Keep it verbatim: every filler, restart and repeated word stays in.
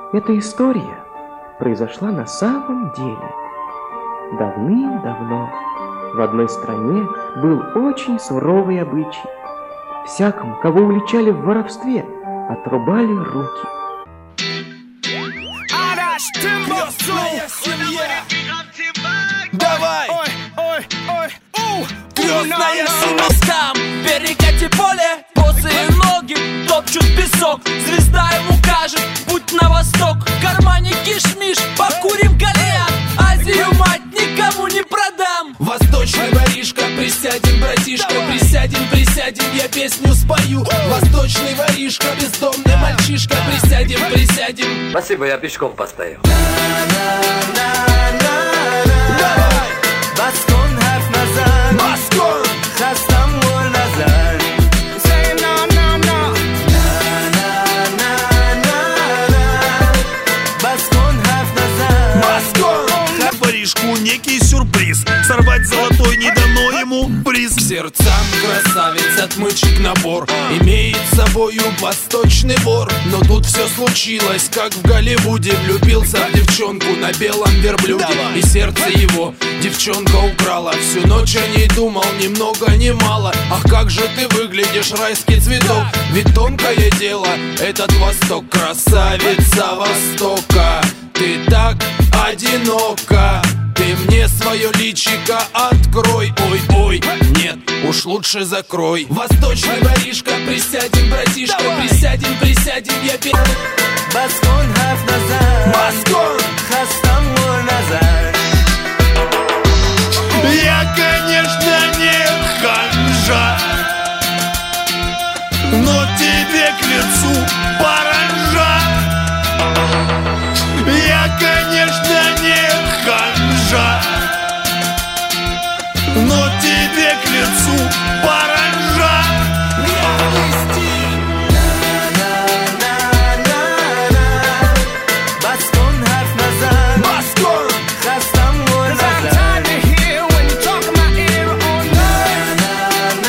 Эта история произошла на самом деле. Давным-давно в одной стране был очень суровый обычай. Всякому, кого уличали в воровстве, отрубали руки. Давай! Ой, ой, ой, у! Крестная семья там, перекати поле, босые ноги топчут песок. Звезда ему кажет, путь на восток. В кармане кишмиш, покурим кальян. Азию мать никому не продам. Восточный воришка, присядем, братишка, присядем, присядем, я песню спою. Восточный воришка, бездомный мальчишка, присядем, присядем. Спасибо, я пешком постою. Baskon harf nazar Baskon Khastam bol nazar Say no no no Na na na na na Baskon harf nazar Baskon На парижку некий сюрприз. Сорвать золотой не дано ему приз. К сердцам красавиц отмычек набор. Имеет с собою восточный вор. Но тут все случилось, как в Голливуде. Влюбился в девчонку на белом верблюде. И сердце его девчонка украла. Всю ночь о ней думал, ни много ни мало. Ах, как же ты выглядишь, райский цветок. Ведь тонкое дело, этот Восток. Красавица Востока, ты так одинока. Ты мне свое личико открой. Ой, ой, нет, уж лучше закрой. Восточный воришка, присядем, братишка, присядем, присядем, я пе...